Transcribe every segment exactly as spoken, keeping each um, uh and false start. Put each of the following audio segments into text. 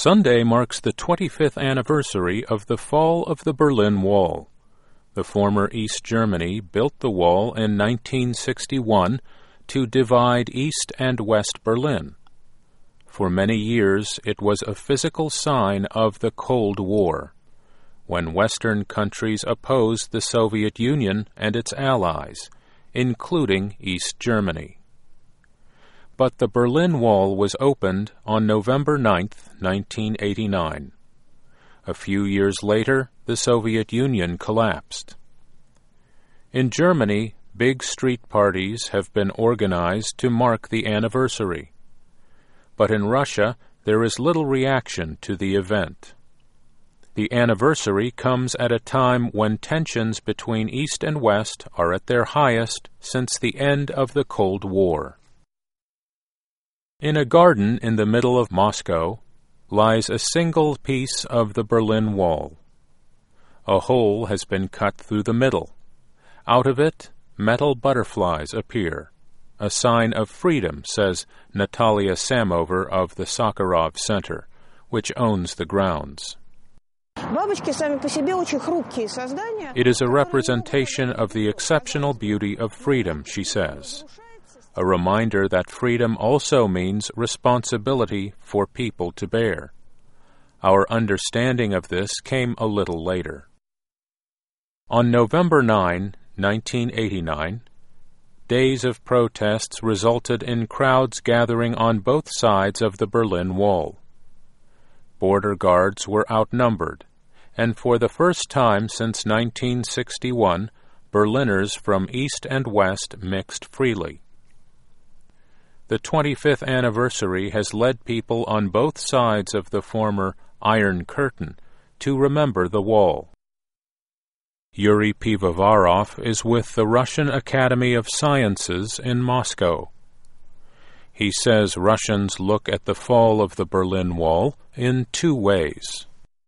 Sunday marks the twenty-fifth anniversary of the fall of the Berlin Wall. The former East Germany built the wall in nineteen sixty-one to divide East and West Berlin. For many years it was a physical sign of the Cold War, when Western countries opposed the Soviet Union and its allies, including East Germany. But the Berlin Wall was opened on November ninth, nineteen eighty-nine. A few years later, the Soviet Union collapsed. In Germany, big street parties have been organized to mark the anniversary. But in Russia, there is little reaction to the event. The anniversary comes at a time when tensions between East and West are at their highest since the end of the Cold War. In a garden in the middle of Moscow lies a single piece of the Berlin Wall. A hole has been cut through the middle. Out of it, metal butterflies appear, a sign of freedom, says Natalia Samover of the Sakharov Center, which owns the grounds. It is a representation of the exceptional beauty of freedom, she says. A reminder that freedom also means responsibility for people to bear. Our understanding of this came a little later. On November ninth, nineteen eighty-nine, days of protests resulted in crowds gathering on both sides of the Berlin Wall. Border guards were outnumbered, and for the first time since nineteen sixty-one, Berliners from East and West mixed freely. The twenty-fifth anniversary has led people on both sides of the former Iron Curtain to remember the wall. Yuri Pivovarov is with the Russian Academy of Sciences in Moscow. He says Russians look at the fall of the Berlin Wall in two ways.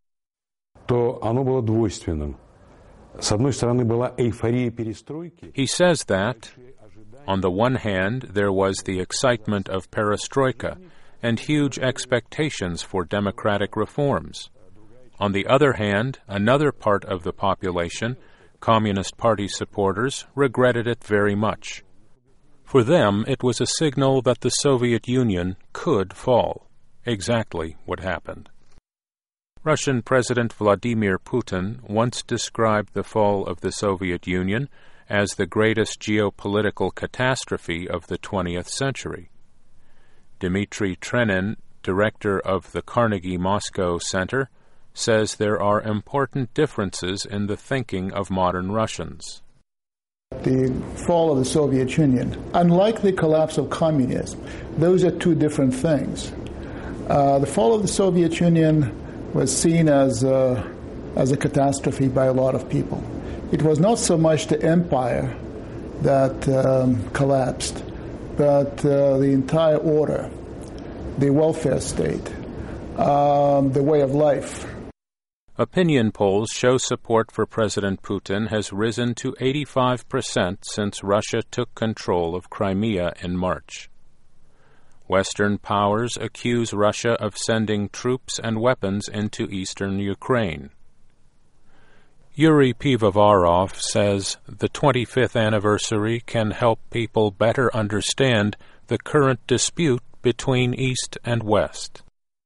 He says that, on the one hand, there was the excitement of perestroika and huge expectations for democratic reforms. On the other hand, another part of the population, Communist Party supporters, regretted it very much. For them, it was a signal that the Soviet Union could fall, exactly what happened. Russian President Vladimir Putin once described the fall of the Soviet Union as the greatest geopolitical catastrophe of the twentieth century. Dmitry Trenin, director of the Carnegie Moscow Center, says there are important differences in the thinking of modern Russians. The fall of the Soviet Union, unlike the collapse of communism, those are two different things. Uh, the fall of the Soviet Union was seen as a, as a catastrophe by a lot of people. It was not so much the empire that um, collapsed, but uh, the entire order, the welfare state, um, the way of life. Opinion polls show support for President Putin has risen to eighty-five percent since Russia took control of Crimea in March. Western powers accuse Russia of sending troops and weapons into eastern Ukraine. Yuri Pivovarov says the twenty-fifth anniversary can help people better understand the current dispute between East and West.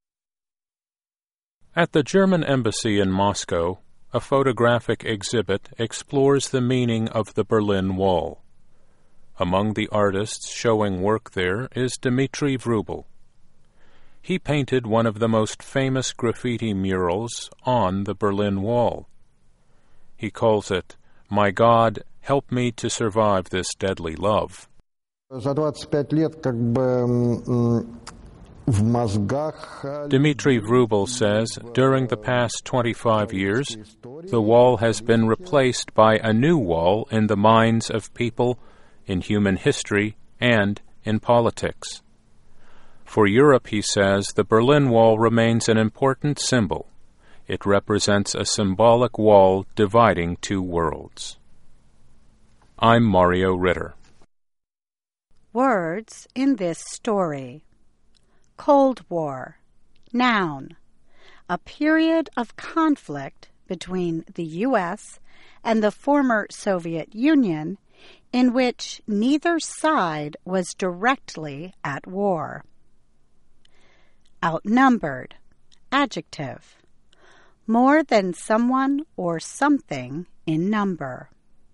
At the German embassy in Moscow, a photographic exhibit explores the meaning of the Berlin Wall. Among the artists showing work there is Dmitry Vrubel. He painted one of the most famous graffiti murals on the Berlin Wall. He calls it, "My God, help me to survive this deadly love." Dmitry Vrubel says during the past twenty-five years, the wall has been replaced by a new wall in the minds of people, in human history, and in politics. For Europe, he says, the Berlin Wall remains an important symbol. It represents a symbolic wall dividing two worlds. I'm Mario Ritter. Words in this story. Cold War. Noun. a period of conflict between the U S and the former Soviet Union in which neither side was directly at war. Outnumbered, adjective, more than someone or something in number.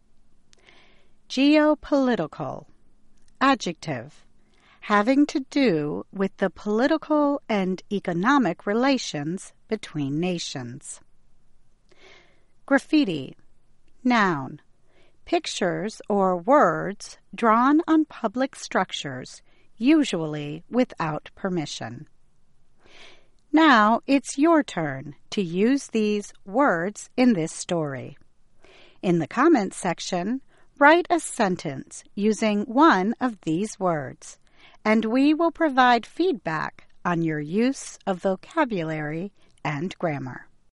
Geopolitical, adjective, having to do with the political and economic relations between nations. Graffiti, noun, pictures or words drawn on public structures, usually without permission. Now it's your turn to use these words in this story. In the comments section, write a sentence using one of these words, and we will provide feedback on your use of vocabulary and grammar.